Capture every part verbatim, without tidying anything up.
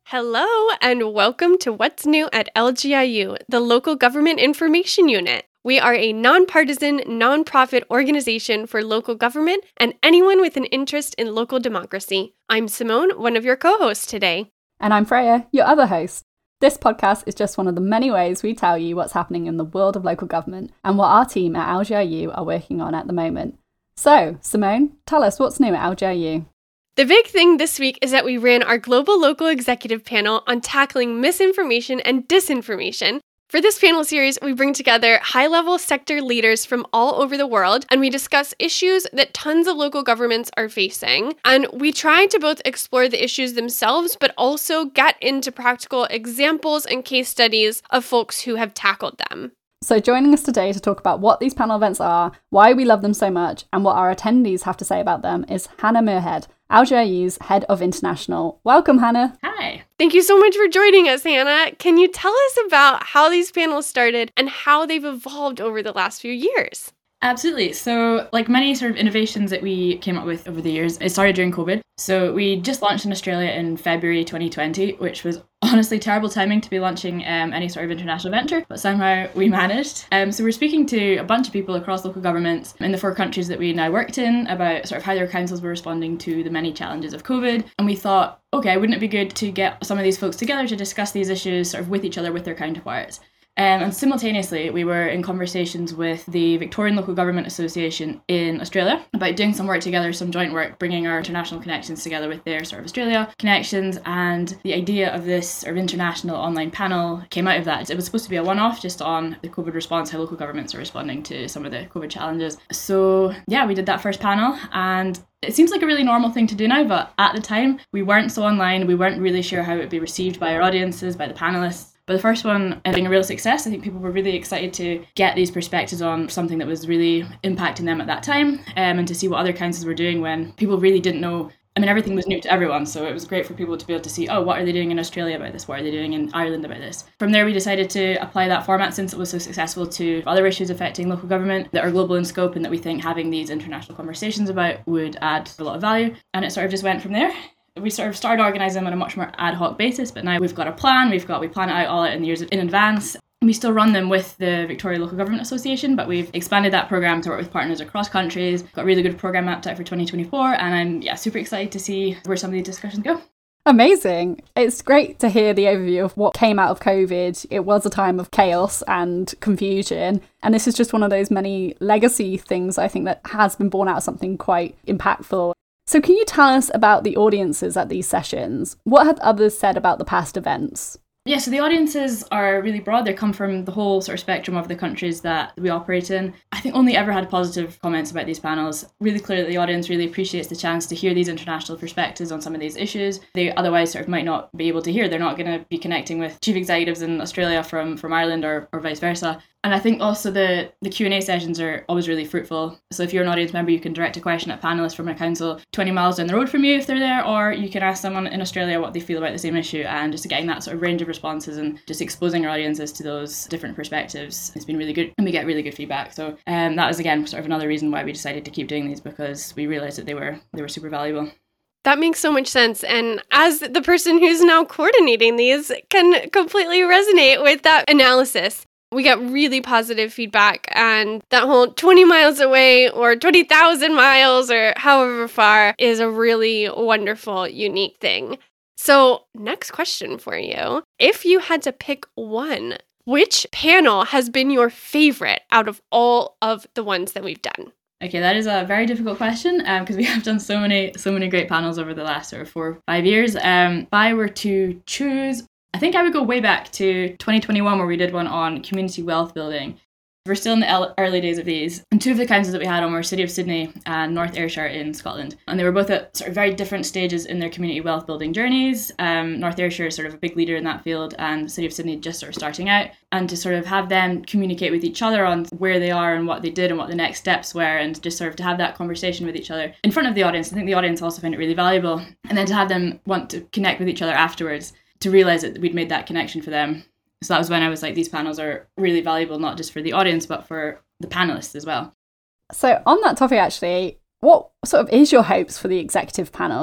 Hello, and welcome to What's New at L G I U, the Local Government Information Unit. We are a nonpartisan, nonprofit organization for local government and anyone with an interest in local democracy. I'm Simone, one of your co-hosts today. And I'm Freya, your other host. This podcast is just one of the many ways we tell you what's happening in the world of local government and what our team at L G I U are working on at the moment. So, Simone, tell us what's new at L G I U. The big thing this week is that we ran our Global Local Executive Panel on tackling misinformation and disinformation. For this panel series, we bring together high-level sector leaders from all over the world, and we discuss issues that tons of local governments are facing. And we try to both explore the issues themselves, but also get into practical examples and case studies of folks who have tackled them. So joining us today to talk about what these panel events are, why we love them so much, and what our attendees have to say about them is Hannah Muirhead, L G I U's Head of International. Welcome, Hannah. Hi. Thank you so much for joining us, Hannah. Can you tell us about how these panels started and how they've evolved over the last few years? Absolutely. So like many sort of innovations that we came up with over the years, it started during COVID. So we just launched in Australia in February twenty twenty, which was honestly terrible timing to be launching um, any sort of international venture, but somehow we managed. Um, so we're speaking to a bunch of people across local governments in the four countries that we now worked in about sort of how their councils were responding to the many challenges of COVID. And we thought, okay, wouldn't it be good to get some of these folks together to discuss these issues sort of with each other, with their counterparts? Um, and simultaneously, we were in conversations with the Victorian Local Government Association in Australia about doing some work together, some joint work, bringing our international connections together with their sort of Australia connections. And the idea of this sort of international online panel came out of that. It was supposed to be a one-off just on the COVID response, how local governments are responding to some of the COVID challenges. So yeah, we did that first panel, and it seems like a really normal thing to do now, but at the time, we weren't so online. We weren't really sure how it would be received by our audiences, by the panelists. But the first one being a real success. I think people were really excited to get these perspectives on something that was really impacting them at that time, um, and to see what other councils were doing when people really didn't know. I mean, everything was new to everyone, so it was great for people to be able to see, oh, what are they doing in Australia about this? What are they doing in Ireland about this? From there, we decided to apply that format, since it was so successful, to other issues affecting local government that are global in scope and that we think having these international conversations about would add a lot of value. And it sort of just went from there. We sort of started organising them on a much more ad hoc basis, but now we've got a plan. We've got we plan it out all out in the years in advance. We still run them with the Victoria Local Government Association, but we've expanded that programme to work with partners across countries. Got a really good programme mapped out for twenty twenty-four, and I'm yeah super excited to see where some of these discussions go. Amazing. It's great to hear the overview of what came out of COVID. It was a time of chaos and confusion, and this is just one of those many legacy things I think that has been born out of something quite impactful. So can you tell us about the audiences at these sessions? What have others said about the past events? Yeah, so the audiences are really broad. They come from the whole sort of spectrum of the countries that we operate in. I think only ever had positive comments about these panels. Really clear that the audience really appreciates the chance to hear these international perspectives on some of these issues they otherwise sort of might not be able to hear. They're not going to be connecting with chief executives in Australia from, from Ireland or, or vice versa. And I think also the, the Q and A sessions are always really fruitful. So if you're an audience member, you can direct a question at panellists from a council twenty miles down the road from you if they're there, or you can ask someone in Australia what they feel about the same issue, and just getting that sort of range of responses and just exposing our audiences to those different perspectives has been really good, and we get really good feedback. So um, that was, again, sort of another reason why we decided to keep doing these, because we realised that they were they were super valuable. That makes so much sense. And as the person who's now coordinating these, can completely resonate with that analysis. We got really positive feedback, and that whole twenty miles away or twenty thousand miles or however far is a really wonderful, unique thing. So next question for you. If you had to pick one, which panel has been your favorite out of all of the ones that we've done? Okay, that is a very difficult question because um, we have done so many so many great panels over the last sort of four or five years. Um, if I were to choose, I think I would go way back to twenty twenty-one, where we did one on community wealth building. We're still in the early days of these. And two of the councils that we had on were City of Sydney and North Ayrshire in Scotland. And they were both at sort of very different stages in their community wealth building journeys. Um, North Ayrshire is sort of a big leader in that field, and City of Sydney just sort of starting out. And to sort of have them communicate with each other on where they are and what they did and what the next steps were, and just sort of to have that conversation with each other in front of the audience. I think the audience also found it really valuable. And then to have them want to connect with each other afterwards, to realise that we'd made that connection for them. So that was when I was like, these panels are really valuable, not just for the audience, but for the panellists as well. So on that topic, actually, what sort of is your hopes for the executive panels?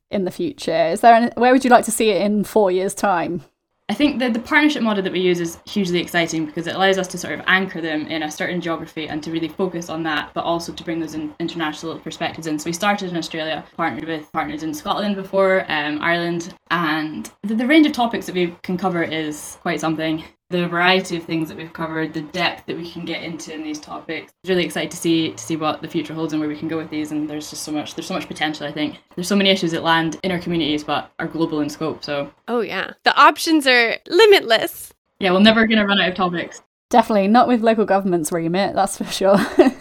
in the future? Is there any, where would you like to see it in four years' time? I think the, the partnership model that we use is hugely exciting because it allows us to sort of anchor them in a certain geography and to really focus on that, but also to bring those in international perspectives in. So we started in Australia, partnered with partners in Scotland before, um, Ireland, and the, the range of topics that we can cover is quite something. The variety of things that we've covered, the depth that we can get into in these topics. It's really excited to see to see what the future holds and where we can go with these. And there's just so much there's so much potential, I think. There's so many issues that land in our communities but are global in scope. So oh yeah. The options are limitless. Yeah, we're never gonna run out of topics. Definitely not with local government's remit, that's for sure.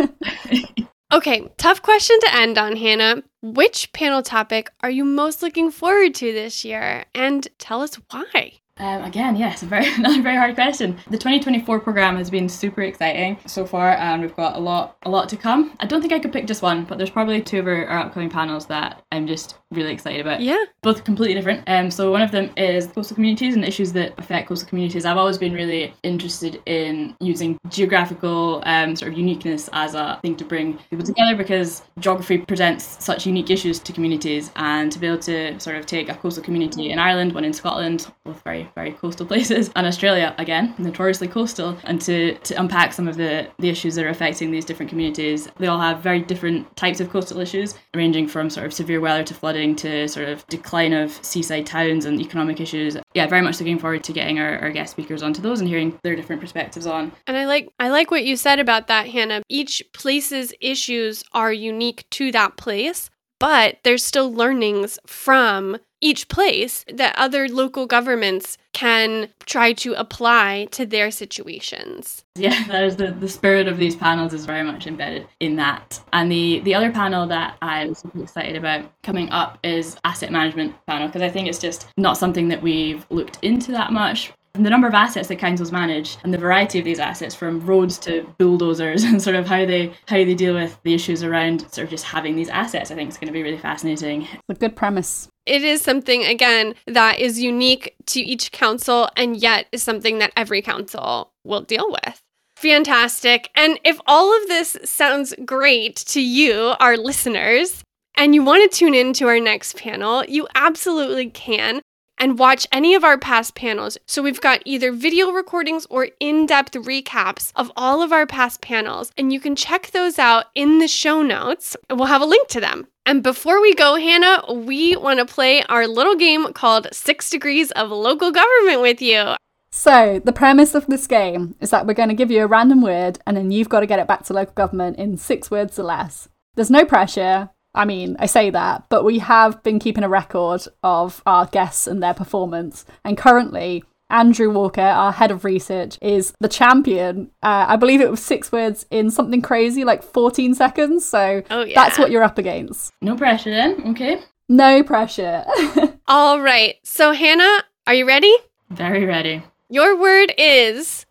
Okay, tough question to end on, Hannah. Which panel topic are you most looking forward to this year? And tell us why. Um, again, yes, a very another very hard question. The twenty twenty-four programme has been super exciting so far, and we've got a lot a lot to come. I don't think I could pick just one, but there's probably two of our, our upcoming panels that I'm just really excited about. Yeah. Both completely different. Um, so one of them is coastal communities and issues that affect coastal communities. I've always been really interested in using geographical um, sort of uniqueness as a thing to bring people together because geography presents such unique issues to communities, and to be able to sort of take a coastal community in Ireland, one in Scotland, both very very coastal places, and Australia, again, notoriously coastal, and to, to unpack some of the, the issues that are affecting these different communities. They all have very different types of coastal issues, ranging from sort of severe weather to flooding to sort of decline of seaside towns and economic issues. Yeah, very much looking forward to getting our, our guest speakers onto those and hearing their different perspectives on. And I like I like what you said about that, Hannah. Each place's issues are unique to that place, but there's still learnings from each place that other local governments can try to apply to their situations. Yeah, that is the, the spirit of these panels is very much embedded in that. And the, the other panel that I'm super excited about coming up is asset management panel, because I think it's just not something that we've looked into that much. And the number of assets that councils manage and the variety of these assets, from roads to bulldozers, and sort of how they how they deal with the issues around sort of just having these assets, I think is going to be really fascinating. It's a good premise. It is something, again, that is unique to each council and yet is something that every council will deal with. Fantastic. And if all of this sounds great to you, our listeners, and you want to tune in to our next panel, you absolutely can. And watch any of our past panels. So we've got either video recordings or in-depth recaps of all of our past panels. And you can check those out in the show notes. And we'll have a link to them. And before we go, Hannah, we want to play our little game called Six Degrees of Local Government with you. So the premise of this game is that we're going to give you a random word and then you've got to get it back to local government in six words or less. There's no pressure. I mean, I say that, but we have been keeping a record of our guests and their performance. And currently, Andrew Walker, our head of research, is the champion. Uh, I believe it was six words in something crazy, like fourteen seconds. So oh, yeah. That's what you're up against. No pressure then, okay? No pressure. All right. So, Hannah, are you ready? Very ready. Your word is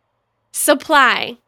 supply.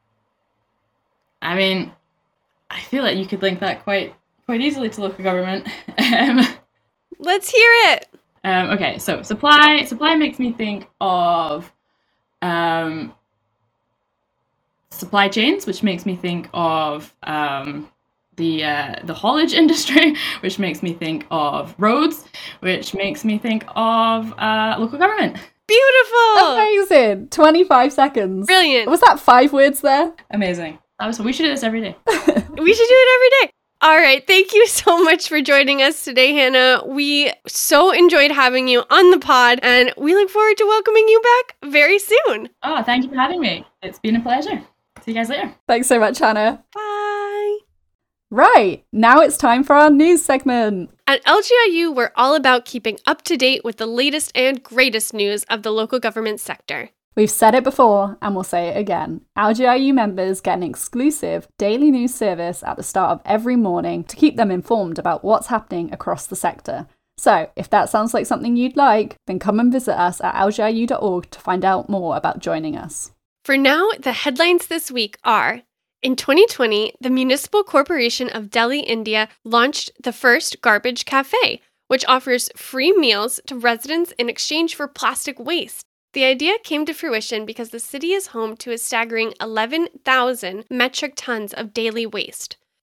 I mean, I feel like you could link that quite... quite easily to local government. um, Let's hear it. Um, okay, so supply supply makes me think of um, supply chains, which makes me think of um, the uh, the haulage industry, which makes me think of roads, which makes me think of uh, local government. Beautiful. Amazing. twenty-five seconds. Brilliant. Was that five words there? Amazing. That was, we should do this every day. We should do it every day. All right. Thank you so much for joining us today, Hannah. We so enjoyed having you on the pod, and we look forward to welcoming you back very soon. Oh, thank you for having me. It's been a pleasure. See you guys later. Thanks so much, Hannah. Bye. Right. Now it's time for our news segment. At L G I U, we're all about keeping up to date with the latest and greatest news of the local government sector. We've said it before and we'll say it again. L G I U members get an exclusive daily news service at the start of every morning to keep them informed about what's happening across the sector. So if that sounds like something you'd like, then come and visit us at L G I U dot org to find out more about joining us. For now, the headlines this week are: in twenty twenty, the Municipal Corporation of Delhi, India launched the first Garbage Cafe, which offers free meals to residents in exchange for plastic waste. The idea came to fruition because the city is home to a staggering eleven thousand metric tons of daily waste. The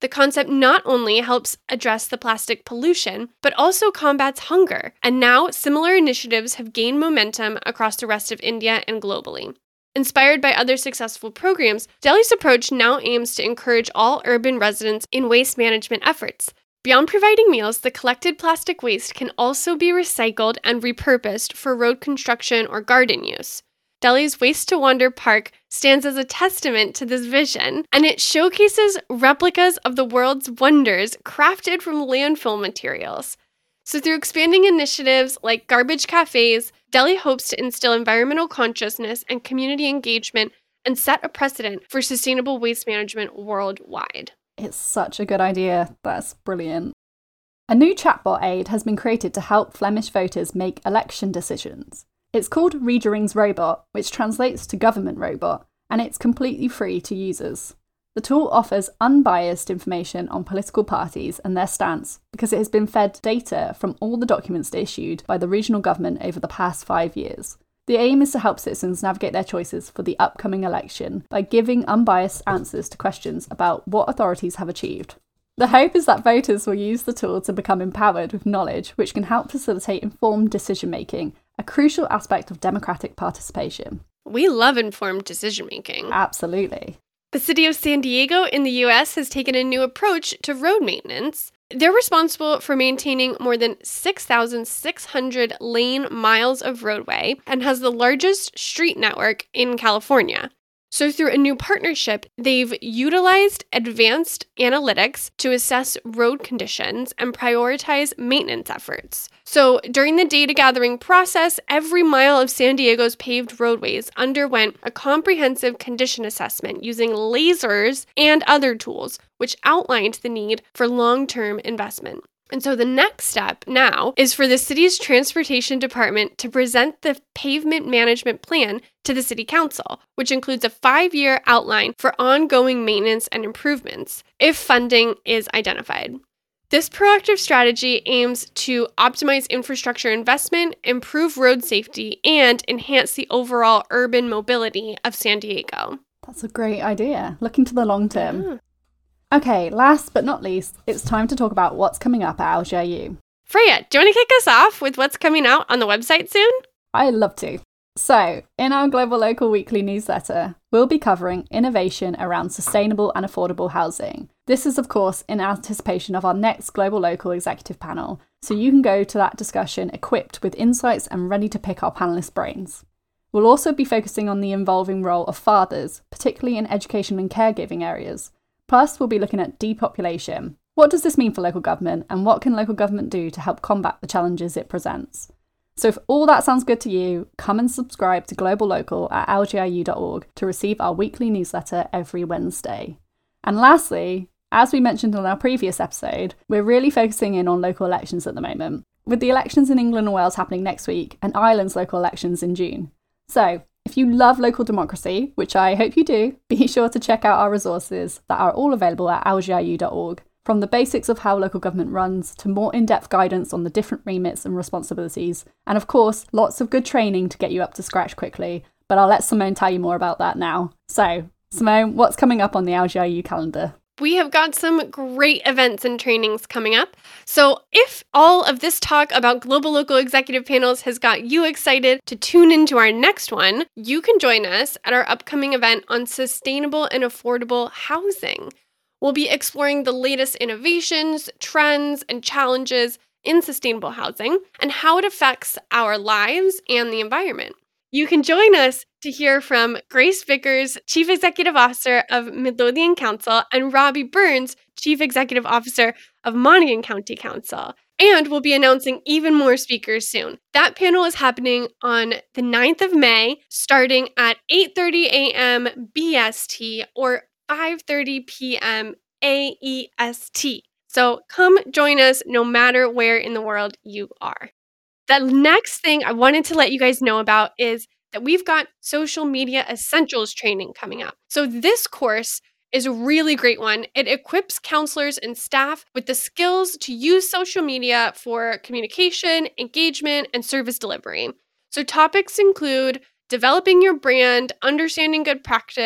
The concept not only helps address the plastic pollution, but also combats hunger, and now similar initiatives have gained momentum across the rest of India and globally. Inspired by other successful programs, Delhi's approach now aims to encourage all urban residents in waste management efforts. Beyond providing meals, the collected plastic waste can also be recycled and repurposed for road construction or garden use. Delhi's Waste to Wonder Park stands as a testament to this vision, and it showcases replicas of the world's wonders crafted from landfill materials. So through expanding initiatives like garbage cafes, Delhi hopes to instill environmental consciousness and community engagement and set a precedent for sustainable waste management worldwide. It's such a good idea. That's brilliant. A new chatbot aid has been created to help Flemish voters make election decisions. It's called Reederings Robot, which translates to government robot, and it's completely free to users. The tool offers unbiased information on political parties and their stance because it has been fed data from all the documents issued by the regional government over the past five years. The aim is to help citizens navigate their choices for the upcoming election by giving unbiased answers to questions about what authorities have achieved. The hope is that voters will use the tool to become empowered with knowledge which can help facilitate informed decision-making, a crucial aspect of democratic participation. We love informed decision-making. Absolutely. The city of San Diego in the U S has taken a new approach to road maintenance. They're responsible for maintaining more than six thousand six hundred lane miles of roadway and has the largest street network in California. So through a new partnership, they've utilized advanced analytics to assess road conditions and prioritize maintenance efforts. So during the data gathering process, every mile of San Diego's paved roadways underwent a comprehensive condition assessment using lasers and other tools, which outlined the need for long-term investment. And so the next step now is for the city's transportation department to present the pavement management plan to the city council, which includes a five-year outline for ongoing maintenance and improvements if funding is identified. This proactive strategy aims to optimize infrastructure investment, improve road safety, and enhance the overall urban mobility of San Diego. That's a great idea. Looking to the long term. Yeah. Okay, last but not least, it's time to talk about what's coming up at L G I U. Freya, do you want to kick us off with what's coming out on the website soon? I'd love to. So, in our Global Local Weekly newsletter, we'll be covering innovation around sustainable and affordable housing. This is, of course, in anticipation of our next Global Local Executive Panel, so you can go to that discussion equipped with insights and ready to pick our panellists' brains. We'll also be focusing on the evolving role of fathers, particularly in education and caregiving areas. Plus, we'll be looking at depopulation. What does this mean for local government, and what can local government do to help combat the challenges it presents? So if all that sounds good to you, come and subscribe to Global Local at L G I U dot org to receive our weekly newsletter every Wednesday. And lastly, as we mentioned in our previous episode, we're really focusing in on local elections at the moment, with the elections in England and Wales happening next week and Ireland's local elections in June. So, if you love local democracy, which I hope you do, be sure to check out our resources that are all available at L G I U dot org. From the basics of how local government runs to more in-depth guidance on the different remits and responsibilities, and of course, lots of good training to get you up to scratch quickly, but I'll let Simone tell you more about that now. So, Simone, what's coming up on the L G I U calendar? We have got some great events and trainings coming up. So if all of this talk about global local executive panels has got you excited to tune into our next one, you can join us at our upcoming event on sustainable and affordable housing. We'll be exploring the latest innovations, trends, and challenges in sustainable housing and how it affects our lives and the environment. You can join us to hear from Grace Vickers, Chief Executive Officer of Midlothian Council, and Robbie Burns, Chief Executive Officer of Monaghan County Council. And we'll be announcing even more speakers soon. That panel is happening on the ninth of May, starting at eight thirty a.m. B S T or five thirty p.m. A E S T. So come join us no matter where in the world you are. The next thing I wanted to let you guys know about is that we've got social media essentials training coming up. So this course is a really great one. It equips counselors and staff with the skills to use social media for communication, engagement, and service delivery. So topics include developing your brand, understanding good practice,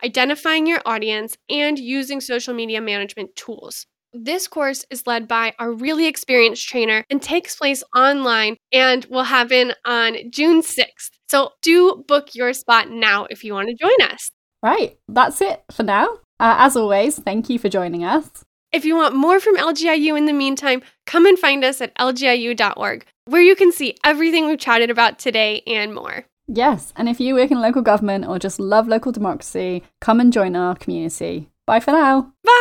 identifying your audience, and using social media management tools. This course is led by a really experienced trainer and takes place online and will happen on June sixth. So do book your spot now if you want to join us. Right, that's it for now. Uh, as always, thank you for joining us. If you want more from L G I U in the meantime, come and find us at L G I U dot org, where you can see everything we've chatted about today and more. Yes, and if you work in local government or just love local democracy, come and join our community. Bye for now. Bye!